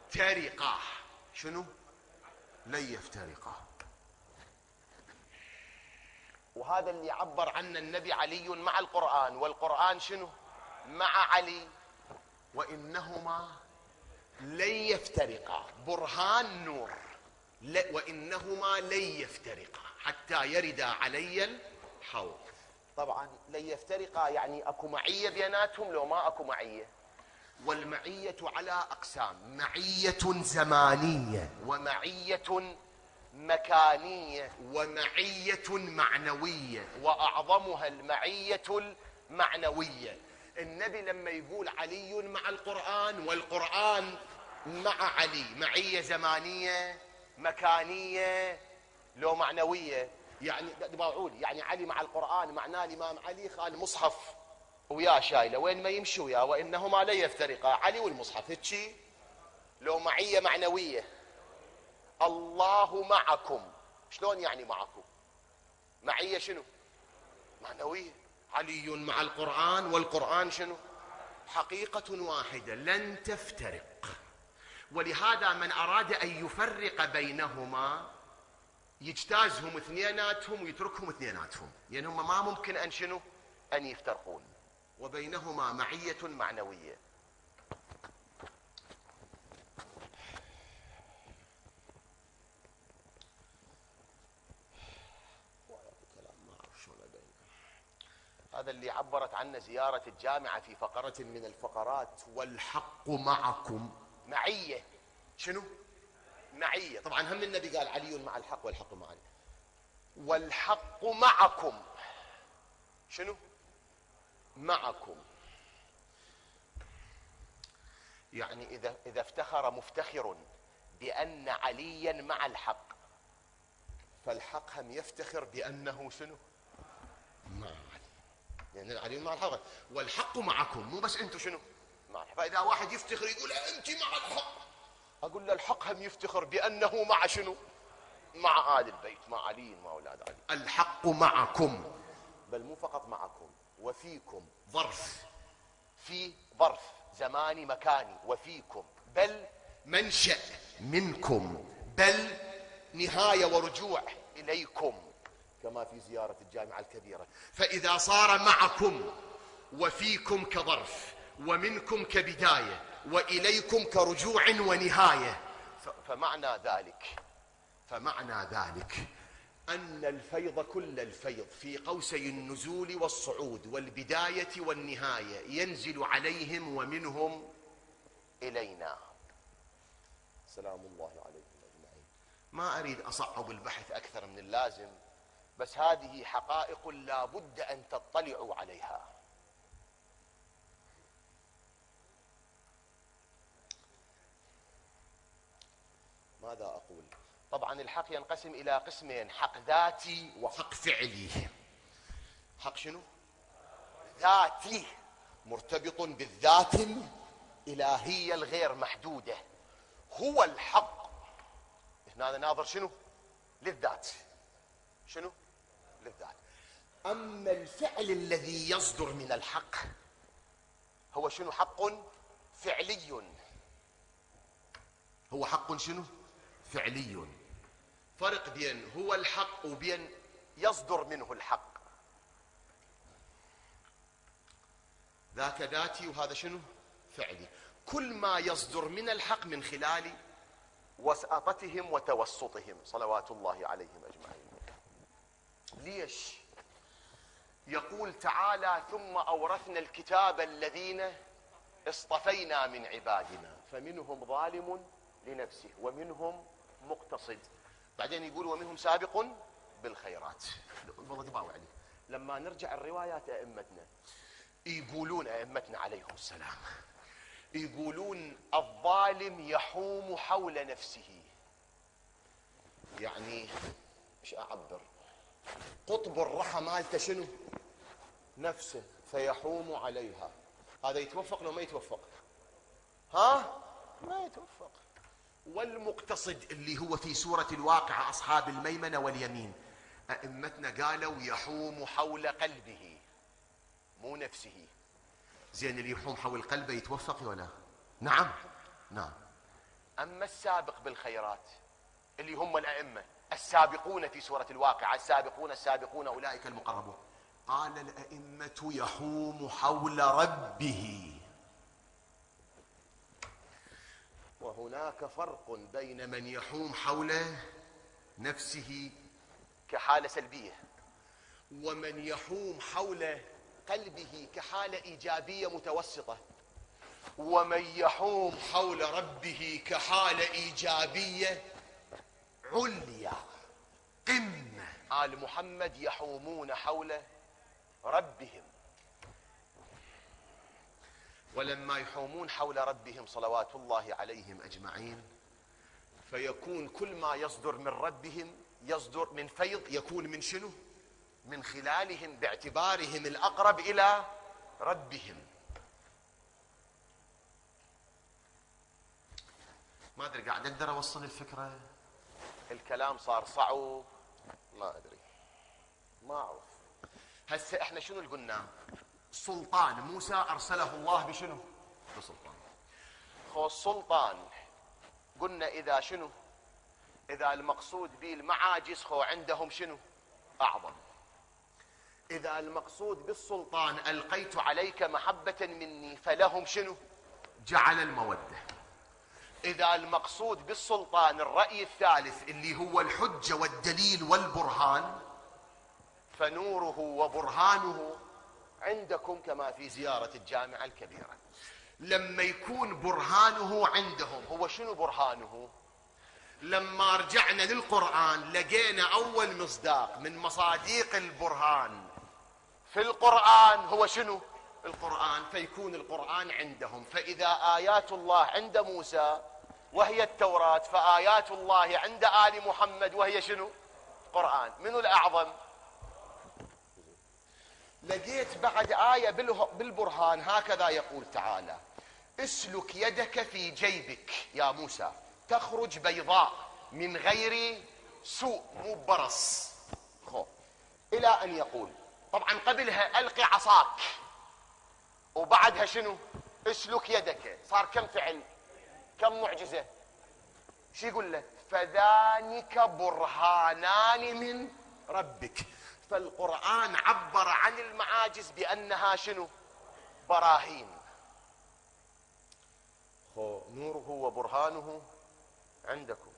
يفترقا. شنو؟ لن يفترقا. وهذا اللي عبر عنه النبي علي مع القرآن، والقرآن شنو؟ مع علي. وإنهما لن يفترقا، برهان نور، وإنهما لن يفترقا حتى يردا علي الحوض. طبعا لن يفترقا يعني اكو معية بيناتهم لو ما اكو معية. والمعية على أقسام: معية زمانية، ومعية مكانية، ومعية معنوية، وأعظمها المعية المعنوية. النبي لما يقول علي مع القرآن والقرآن مع علي، معية زمانية مكانية لو معنوية. يعني يعني علي مع القرآن معناه الإمام علي خال مصحف وياه شايله وين ما يمشي وياه، وإنهما لا يفترقا، علي والمصحف هيك. لو معية معنوية: الله معكم. شلون يعني معكم؟ معية شنو؟ معنوية. علي مع القرآن والقرآن شنو؟ حقيقة واحدة لن تفترق. ولهذا من أراد أن يفرق بينهما يجتازهم اثنيناتهم ويتركهم اثنيناتهم، لأنهم يعني ما ممكن أن شنو؟ أن يفترقون. وبينهما معية معنوية. هذا اللي عبرت عنه زيارة الجامعة في فقرة من الفقرات: والحق معكم. معية شنو؟ معية. طبعا هم النبي قال علي مع الحق والحق مع علي. والحق معكم شنو؟ معكم. يعني إذا افتخر مفتخر بأن عليا مع الحق، فالحق هم يفتخر بأنه شنو؟ مع علي. يعني علي مع الحق والحق معكم، مو بس أنتم شنو؟ مع الحق. فإذا واحد يفتخر يقول أنت مع الحق، أقول له الحق هم يفتخر بأنه مع شنو؟ مع آل البيت، مع علي، مع أولاد علي. الحق معكم، بل مو فقط معكم، وفيكم. ظرف، في ظرف زماني مكاني، وفيكم بل منشأ منكم، بل نهاية ورجوع إليكم، كما في زيارة الجامعة الكبيرة. فإذا صار معكم وفيكم كظرف، ومنكم كبداية، وإليكم كرجوع ونهاية، فمعنى ذلك أن الفيض كل الفيض في قوسي النزول والصعود والبداية والنهاية ينزل عليهم ومنهم إلينا. سلام الله عليكم أجمعين. ما أريد أصعب البحث أكثر من اللازم، بس هذه حقائق لا بد أن تطلعوا عليها. ماذا أقول؟ طبعا الحق ينقسم إلى قسمين: حق ذاتي وحق فعلي. حق شنو؟ ذاتي، مرتبط بالذات الإلهية الغير محدودة، هو الحق. هذا ناظر شنو؟ للذات. شنو؟ للذات. أما الفعل الذي يصدر من الحق هو شنو؟ حق فعلي. هو حق شنو؟ فعلي. فرق بين هو الحق وبين يصدر منه الحق. ذاك ذاتي وهذا شنو؟ فعلي. كل ما يصدر من الحق من خلال وساطتهم وتوسطهم صلوات الله عليهم أجمعين. ليش؟ يقول تعالى: ثم أورثنا الكتاب الذين اصطفينا من عبادنا فمنهم ظالم لنفسه ومنهم مقتصد. بعدين يقول ومنهم سابق بالخيرات. والله تباوع عليه. لما نرجع الروايات أئمتنا يقولون، أئمتنا عليهم السلام، يقولون الظالم يحوم حول نفسه. يعني مش أعبر، قطب الرحى مالته شنو؟ نفسه، فيحوم عليها. هذا يتوفق لو ما يتوفق؟ ها؟ ما يتوفق. والمقتصد اللي هو في سورة الواقعة أصحاب الميمنة واليمين، أئمتنا قالوا يحوم حول قلبه مو نفسه. زين، اللي يحوم حول قلبه يتوفق ولا؟ نعم نعم. أما السابق بالخيرات اللي هم الأئمة السابقون في سورة الواقعة، السابقون السابقون أولئك المقربون. قال الأئمة يحوم حول ربه. وهناك فرق بين من يحوم حول نفسه كحالة سلبية، ومن يحوم حول قلبه كحالة إيجابية متوسطة، ومن يحوم حول ربه كحالة إيجابية عليا قمة. آل محمد يحومون حول ربهم، ولما يحومون حول ربهم صلوات الله عليهم أجمعين فيكون كل ما يصدر من ربهم يصدر من فيض، يكون من شنو؟ من خلالهم، باعتبارهم الأقرب إلى ربهم. ما أدري قاعد أقدر أوصل الفكرة؟ الكلام صار صعب، ما أدري، ما أعرف. هسه إحنا شنو اللي قلنا؟ سلطان موسى أرسله الله بشنو؟ بسلطان. خو السلطان قلنا إذا شنو؟ إذا المقصود به المعاجز، خو عندهم شنو؟ أعظم. إذا المقصود بالسلطان ألقيت عليك محبة مني فلهم شنو؟ جعل المودة. إذا المقصود بالسلطان الرأي الثالث اللي هو الحجة والدليل والبرهان فنوره وبرهانه عندكم كما في زيارة الجامعة الكبيرة. لما يكون برهانه عندهم، هو شنو برهانه؟ لما رجعنا للقرآن لقينا أول مصداق من مصاديق البرهان في القرآن هو شنو؟ القرآن. فيكون القرآن عندهم. فإذا آيات الله عند موسى وهي التوراة، فآيات الله عند آل محمد وهي شنو؟ القرآن. منو الأعظم؟ لقيت بعد آية بالبرهان هكذا يقول تعالى: اسلك يدك في جيبك يا موسى تخرج بيضاء من غير سوء، مو برص. إلى أن يقول طبعا قبلها ألقي عصاك، وبعدها شنو؟ اسلك يدك. صار كم فعل؟ كم معجزة؟ شو يقول له؟ فذلك برهانان من ربك. فالقرآن عبر عن المعاجز بأنها شنو؟ براهين. نوره وبرهانه عندكم.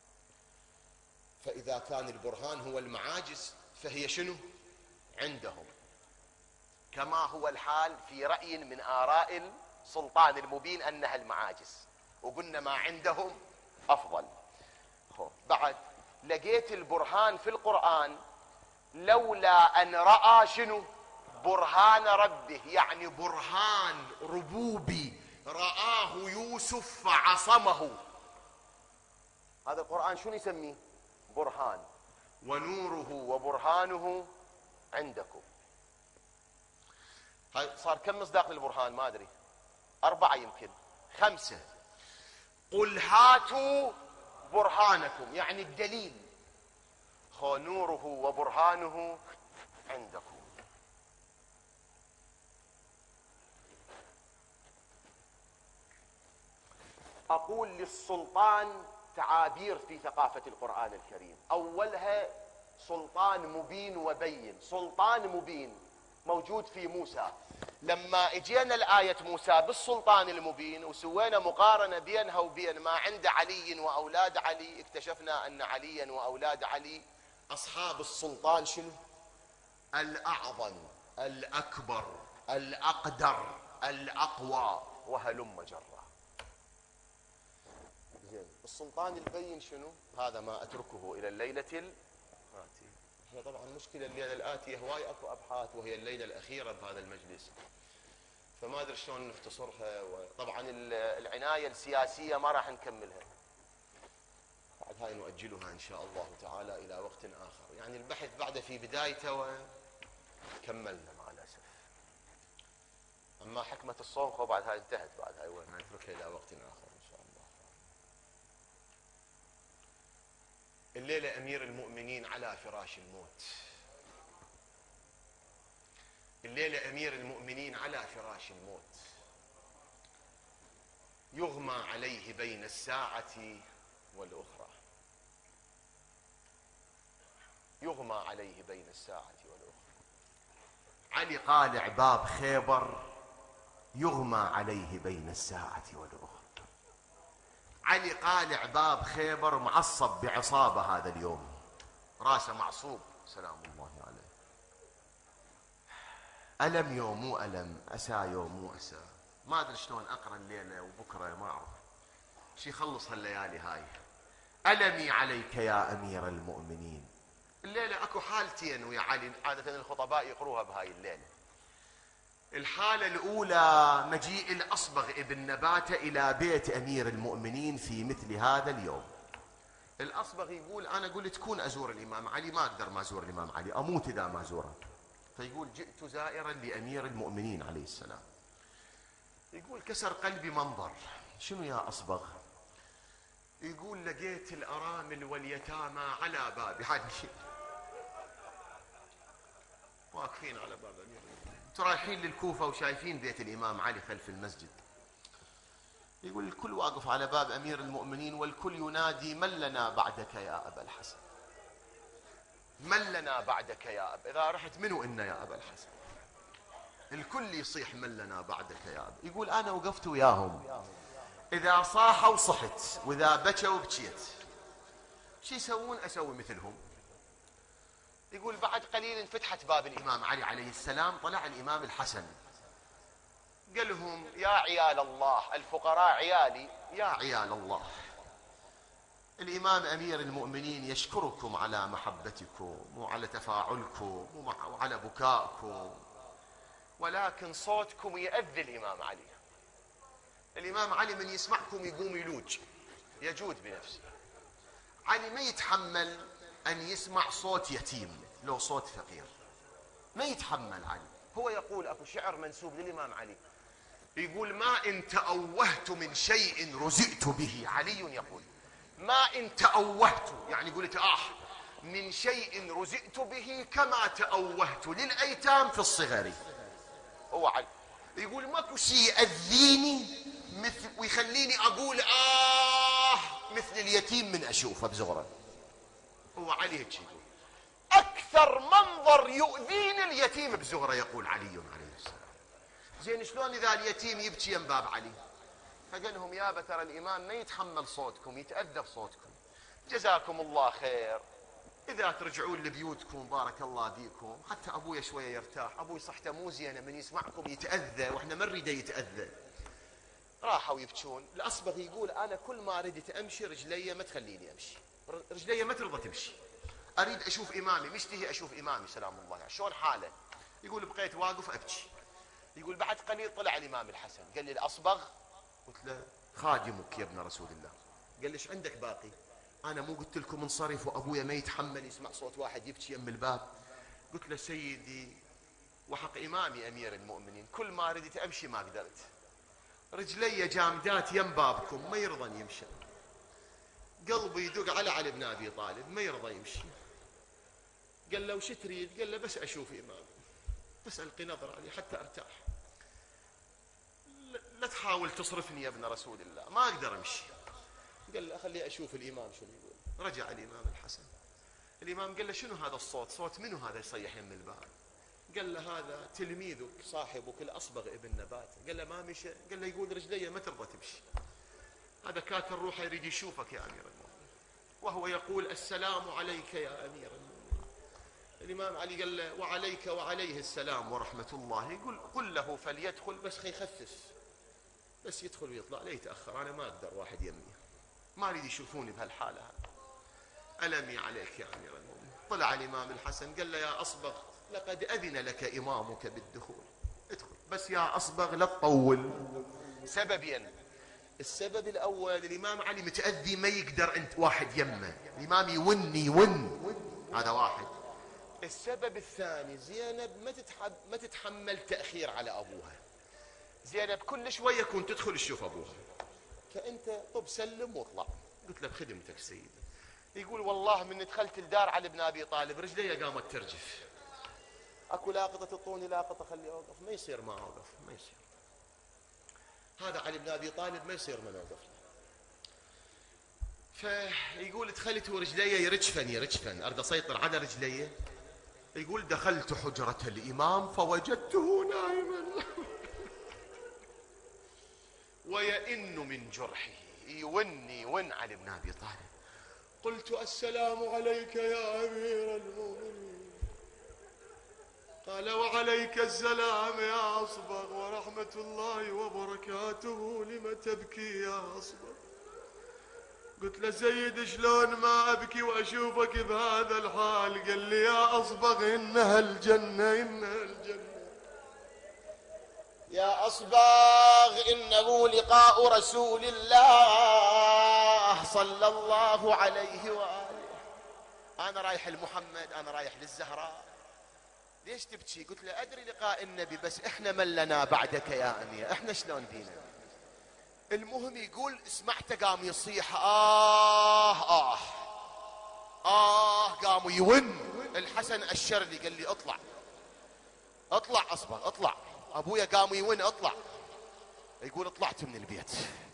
فإذا كان البرهان هو المعاجز فهي شنو؟ عندهم. كما هو الحال في رأي من آراء السلطان المبين أنها المعاجز، وقلنا ما عندهم أفضل. بعد لقيت البرهان في القرآن لولا أن رأى شنو؟ برهان ربه، يعني برهان ربوبي رآه يوسف فعصمه. هذا القرآن شنو يسميه؟ برهان. ونوره وبرهانه عندكم. هاي صار كم مصداق للبرهان؟ ما أدري، 4 يمكن 5. قل هاتوا برهانكم، يعني الدليل. نوره وبرهانه عندكم. أقول للسلطان تعابير في ثقافة القرآن الكريم. أولها سلطان مبين وبين. سلطان مبين موجود في موسى. لما اجينا الآية موسى بالسلطان المبين وسوينا مقارنة بينها وبين ما عند علي وأولاد علي، اكتشفنا أن عليا وأولاد علي أصحاب السلطان شنو؟ الأعظم، الأكبر، الأقدر، الأقوى، وهلم جرا. السلطان البين شنو؟ هذا ما أتركه إلى الليلة الآتية. هي طبعا مشكلة الليلة الآتية هواي أكو أبحاث، وهي الليلة الأخيرة بهذا المجلس، فما أدري شلون نختصرها. وطبعا العناية السياسية ما راح نكملها، بعد هاي نؤجلها إن شاء الله تعالى إلى وقت آخر. يعني البحث بعد في بدايته وكملنا مع الأسف. أما حكمة الصوم بعد هاي انتهت، بعد هاي نتركها إلى وقت آخر إن شاء الله. الليلة أمير المؤمنين على فراش الموت. الليلة أمير المؤمنين على فراش الموت، يغمى عليه بين الساعة والأخرى. عليه بين الساعة والأخرى. علي قالع باب خيبر يغمى عليه بين الساعة والأخرى. علي قالع باب خيبر معصب بعصابة هذا اليوم، راسه معصوب سلام الله عليه. ألم يوم مو ألم، أسى يوم مو أسى. ما أدري شلون أقرأ الليلة وبكرة ما أعرف شي يخلص هالليالي هاي. ألمي عليك يا أمير المؤمنين. الليلة أكو حالتين ويا علي، عادة الخطباء يقروها بهاي الليلة. الحالة الأولى مجيء الأصبغ ابن نباتة إلى بيت أمير المؤمنين في مثل هذا اليوم. الأصبغ يقول أنا قلت كون أزور الإمام علي، ما أقدر ما أزور الإمام علي، أموت إذا ما أزوره. فيقول جئت زائرا لأمير المؤمنين عليه السلام. يقول كسر قلبي منظر. شنو يا أصبغ؟ يقول لقيت الأرامل واليتامى على بابي، هذا شيء واقفين على باب أمير المؤمنين. رايحين للكوفة وشايفين بيت الإمام علي خلف المسجد. يقول الكل واقف على باب أمير المؤمنين والكل ينادي من لنا بعدك يا أبا الحسن، من لنا بعدك يا أبا. إذا رحت منو إنا يا أبا الحسن؟ الكل يصيح من لنا بعدك يا أبا. يقول أنا وقفت وياهم، إذا صاحوا صحت وإذا بكوا بكيت. شو يسوون؟ أسوي مثلهم. يقول بعد قليل انفتحت باب الإمام علي عليه السلام، طلع الإمام الحسن قال لهم يا عيال الله، الفقراء عيالي، يا عيال الله، الإمام أمير المؤمنين يشكركم على محبتكم وعلى تفاعلكم وعلى بكائكم، ولكن صوتكم يؤذي الإمام علي. الإمام علي من يسمعكم يقوم يلوج، يجود بنفسه. علي ما يتحمل أن يسمع صوت يتيم لو صوت فقير، ما يتحمل علي. هو يقول أكو شعر منسوب للإمام علي يقول ما إن تأوهت من شيء رزقت به. علي يقول ما إن تأوهت، يعني قلت من شيء رزقت به كما تأوهت للأيتام في الصغر. هو علي يقول ماكو شيء يأذيني مثل ويخليني أقول مثل اليتيم من أشوفه بزغره. هو علي هيك يقول أكثر منظر يؤذيني اليتيم بزغره، يقول علي عليه السلام. زين شلون إذا اليتيم يبكي يم باب علي؟ فقال لهم يا ترى الإمام ما يتحمل صوتكم، يتأذى بصوتكم، جزاكم الله خير. إذا ترجعون لبيوتكم بارك الله بيكم، حتى أبويا شوية يرتاح، أبوي صحته مو زينة من يسمعكم يتأذى وإحنا ما نريده يتأذى. راحوا يبكون. الأصبغ يقول أنا كل ما ردت أمشي رجلي ما تخليني أمشي، رجلي ما ترضى تمشي، أريد أشوف إمامي، مشتهي أشوف إمامي سلام الله عليه شلون حاله. يقول بقيت واقف أبكي. يقول بعد قليل طلع الإمام الحسن قال لي الأصبغ، قلت له خادمك يا ابن رسول الله. قال ليش عندك باقي؟ أنا مو قلت لكم انصرف وأبويا ما يتحمل يسمع صوت واحد يبكي يم الباب؟ قلت له سيدي وحق إمامي أمير المؤمنين كل ما ردت أمشي ما قدرت، رجلي جامدات يم بابكم ما يرضى يمشي، قلبي يدق على علي بن أبي طالب ما يرضى يمشي. قال له وش تريد؟ قال له بس أشوف إمامي، بس ألقي نظر عليه حتى أرتاح، لا تحاول تصرفني يا ابن رسول الله ما أقدر أمشي. قال له خلي أشوف الإمام شنو يقول. رجع الإمام الحسن، الإمام قال له شنو هذا الصوت؟ صوت منو هذا يصيح يم الباب؟ قال له هذا تلميذك صاحبك الأصبغ ابن نبات. قال له ما مشى؟ قال له يقول رجلي ما ترضى تمشي، هذا كاتر روحه يريد يشوفك يا أمير المؤمنين، وهو يقول السلام عليك يا أمير المؤمنين. الإمام علي قال له وعليك وعليه السلام ورحمة الله. يقول قل له فليدخل، بس خيخفف، بس يدخل ويطلع لا يتأخر، أنا ما أقدر واحد يمي، ما أريد يشوفوني بهالحالة هذه. ألمي عليك يا أمير المؤمنين. طلع الإمام الحسن قال له يا أصبغ لقد أذن لك إمامك بالدخول، ادخل، بس يا أصبغ لا تطول. سببين، السبب الأول الإمام علي متأذي ما يقدر أنت واحد يمه، الإمام يون هذا واحد. السبب الثاني زينب ما تتحمل تأخير على أبوها. زينب كل شوية كنت تدخل تشوف أبوها، فأنت طب سلم واطلع. قلت له بخدمتك سيدي. يقول والله من دخلت الدار علي بن أبي طالب رجلي قامت ترجف، اكو لاقطة تطوني لاقطة خلي اوقف، ما يصير ما اوقف، ما يصير. هذا علي بن ابي طالب ما يصير ما نوقف. فيقول دخلت ورجلي يرجفن اريد اسيطر على رجلي، يقول دخلت حجرة الإمام فوجدته نائما ويئن من جرحه، يون علي بن أبي طالب. قلت السلام عليك يا أمير المؤمنين. قال وعليك السلام يا أصبغ ورحمة الله وبركاته، لم تبكي يا أصبغ؟ قلت له سيد شلون ما أبكي وأشوفك بهذا الحال؟ قال لي يا أصبغ إنها الجنة، إنها الجنة يا أصبغ، إنه لقاء رسول الله صلى الله عليه وآله. أنا رايح لمحمد، أنا رايح للزهراء. ليش تبكي؟ قلت له أدري لقاء النبي، بس إحنا من لنا بعدك يا أمير، إحنا شلون بينا؟ المهم يقول سمعته قام يصيح قاموا يون. الحسن أشر لي قال لي اطلع أصبغ اطلع. أبويا قاموا يون اطلع. يقول طلعت من البيت،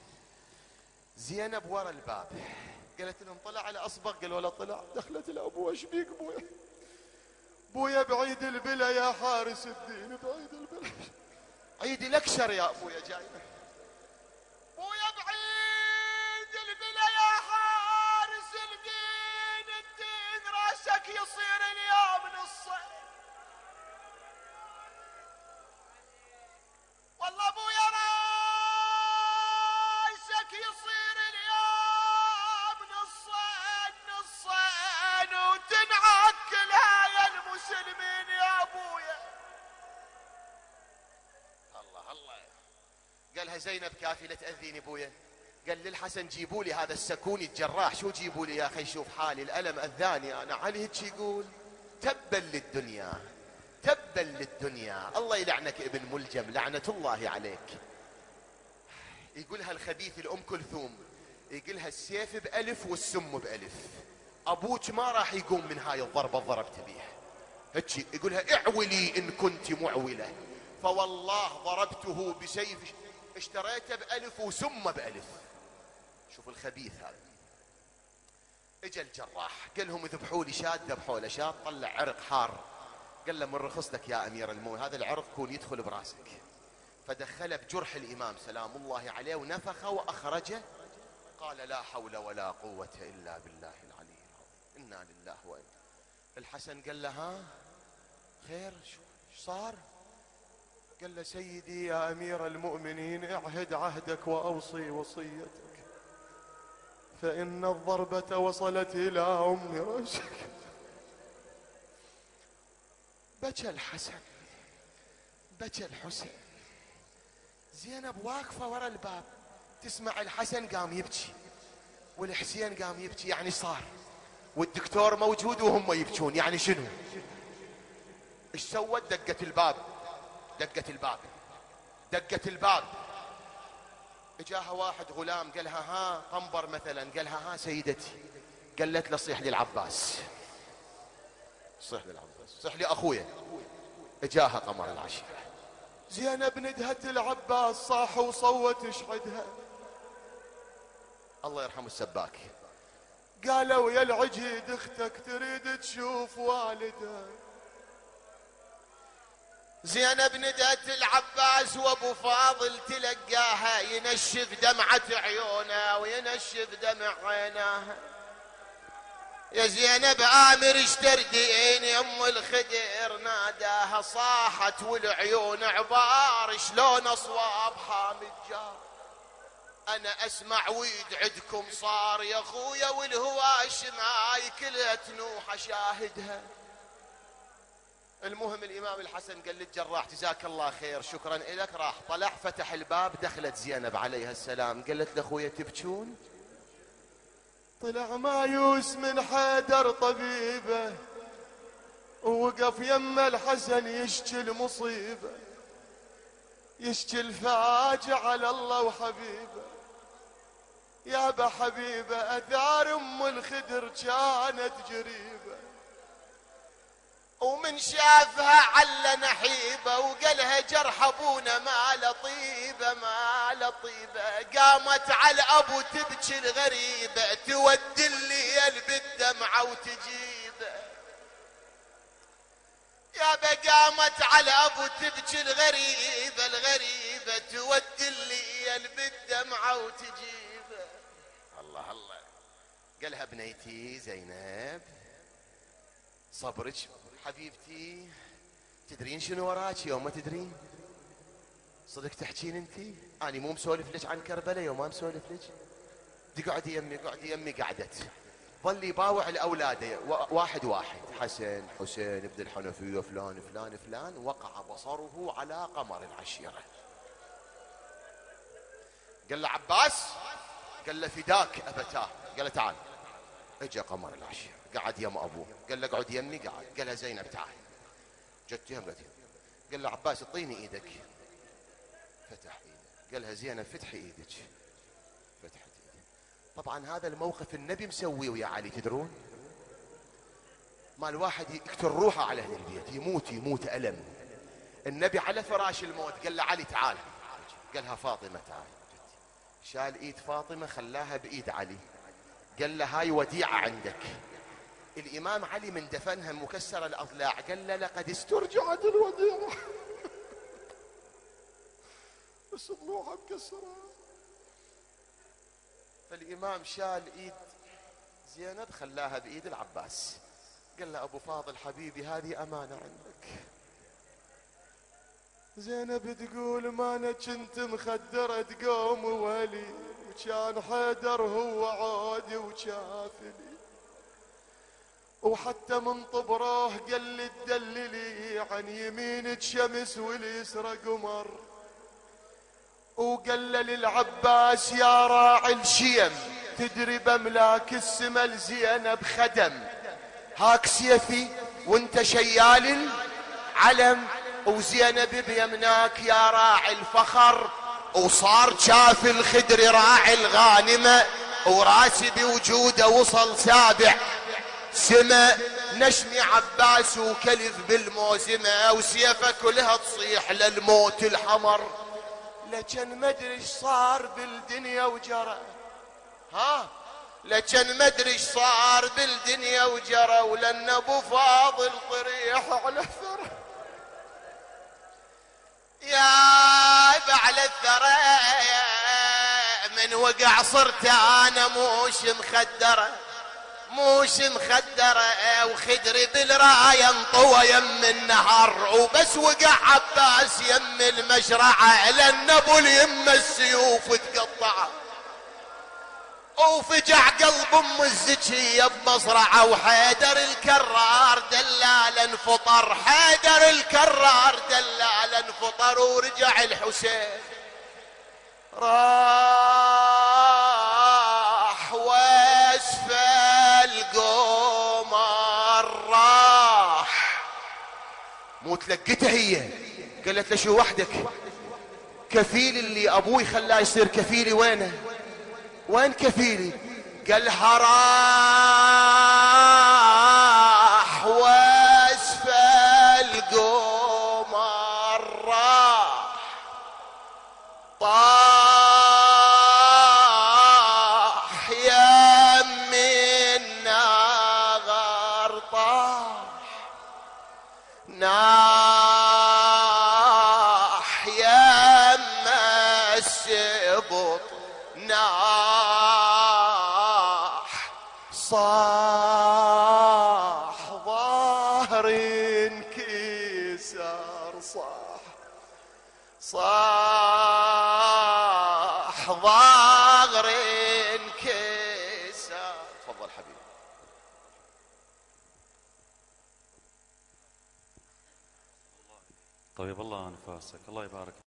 زينب ورا الباب قالت لهم طلع على أصبغ؟ قالوا لا طلع. دخلت لأبوه ايش بيك ابويا؟ ابويا بعيد البلا يا حارس الدين، بعيد البلا، عيد الاكشر يا ابويا جاي. ابويا بعيد البلا يا حارس الدين، الدين راسك يصير اليوم نصين. والله ابويا راسك يصير اليوم نصين وتنعكلها يا المسلمين يا ابويا. الله قالها زينب كافي لا تأذيني ابويا. قال للحسن جيبوا لي هذا السكون الجراح. شو جيبوا لي يا اخي؟ شوف حالي الألم أذاني انا. علي هيك يقول تبا للدنيا، تبا للدنيا. الله يلعنك ابن ملجم، لعنة الله عليك. يقولها الخبيث الأم كلثوم، يقولها السيف بألف والسم بألف. أبوك ما راح يقوم من هاي الضربة ضربت بيها. هيك يقولها اعولي إن كنت معولة، فوالله ضربته بسيف اشتريته بألف وسم بألف. شوف الخبيث هذا. اجا الجراح قال لهم ذبحوا لي شاد، ذبحوا له شاد، طلع عرق حار. قال له من رخصتك يا أمير المؤمنين هذا العرق كون يدخل براسك. فدخله بجرح الإمام سلام الله عليه ونفخه وأخرجه. قال لا حول ولا قوة إلا بالله العلي العظيم، إنا لله وإنا. الحسن قال له ها خير شو صار؟ قال له سيدي يا أمير المؤمنين اعهد عهدك وأوصي وصيتك، فإن الضربة وصلت إلى أم رأسك. بكى الحسن، بكى الحسين. زينب واقفة ورا الباب تسمع الحسن قام يبكي والحسين قام يبكي، يعني صار والدكتور موجود وهم يبكون، يعني شنو؟ ايش سوت؟ دقت الباب، دقت الباب، دقت الباب. اجاها واحد غلام قالها ها قنبر مثلا، قالها ها سيدتي. قالت له صيح للعباس، صيح للعباس، صيح لأخويا. اجاها قمر العشيرة. زينب ندهت العباس صاح وصوت اشعدها. الله يرحمه السباك. قالوا يا العجيد اختك تريد تشوف والدها. زينب ندهت العباس وابو فاضل تلقاها ينشف دمعة عيونه وينشف دمع عيناها. يا زينب آمر اشتردين يا ام الخدر ناداها، صاحت والعيون عبار شلون اصواب حامد جار. انا اسمع ويد عندكم صار يا اخويا والهواش معاي كلها تنوح اشاهدها. المهم الامام الحسن قال للجراح جزاك الله خير شكرا لك. راح طلع فتح الباب، دخلت زينب عليها السلام قالت لاخويا تبكون؟ طلع مايوس من حيدر طبيبه ووقف يم الحسن يشكي المصيبه، يشكي الفاجع على الله وحبيبه. يابا حبيبه اثار ام الخدر كانت جريبه، ومن شافها على نحيبه وقالها جرح ابونا ما لطيبه ما لطيبه. قامت على ابو تبكي الغريبه تودي الليل بالدمعه وتجيبه. يا بقامت على ابو تبكي الغريبة الغريبة تودي اللي بالدمعة وتجيبه. الله الله. قالها بنيتي زينب صبرك حبيبتي، تدرين شنو وراك يوم ما تدرين؟ صدق تحكين انتي؟ اني مو مسولف لك عن كربلاء يوم ما مسولف لك. قعدي يمي قعدي يمي. قعدت ظل يباوع الاولاد واحد واحد، حسن حسين ابن الحنفية فلان فلان فلان. وقع بصره على قمر العشيرة. قال له عباس، قال له فداك ابتاه. قال له تعال. اجا قمر العشيرة قعد يم ابوه. قال له اقعد يمي قعد. قال له زينب تعال. جت يم. قال له عباس اعطيني ايدك. فتح ايده. قال لها زينب فتحي ايدك. فتحت ايده. طبعا هذا الموقف النبي مسويه ويا علي، تدرون؟ ما الواحد يقتل روحه على اهل البيت، يموت ألم. النبي على فراش الموت قال له علي تعال. قالها فاطمة تعال. شال ايد فاطمة خلاها بايد علي. قال له هاي وديعة عندك. الامام علي من دفنها مكسر الاضلاع قال له لقد استرجعت الوديعة بس ضلوعها مكسرة. فالامام شال ايد زينب خلاها بايد العباس. قال له ابو فاضل حبيبي هذه امانة عندك. زينب تقول ما انا كنت مخدرة قوم ولي، وكان حيدر هو عادي وشافلي، وحتى من طبره قال لي تدللي عن يمينك شمس واليسرى قمر، وقال للعباس يا راعي الشيم تدري بملاك السما لزينب خدم، هاك سيفي وانت شيال العلم، وزينب بيمناك يا راعي الفخر، وصار شاف الخدر راعي الغانمة، وراسي بوجوده وصل سابع سما، نشمي عباس وكلف بالموزمة، وسيفه كلها تصيح للموت الحمر. لكن ما ادري ايش صار بالدنيا وجرى، لكن ما ادري ايش صار بالدنيا وجرى، ولان ابو فاضل طريح على الثرى، يا على الثرى من وقع صرت انا موش مخدرة وخدري بالراية انطوى يم النهر، وبس وقع عباس يم المشرعة لان ابو اليم السيوف تقطع، وفجع قلب ام الزكية بمصرعة، وحيدر الكرار دلالا فطر، حيدر الكرار دلالا فطر، ورجع الحسين راح واسفل قمر راح. مو تلقته هي قالت له شو وحدك؟ كفيل اللي ابوي خلاه يصير كفيلي وينه؟ وين كفيلي؟ قالها راح واسفل قمر راح، طاح يم النغر طاح، ناح يم السبط ناح، صاح ظهر انكسر صاح ظهر انكسر. تفضل حبيبي. طيب الله انفاسك، الله يبارك.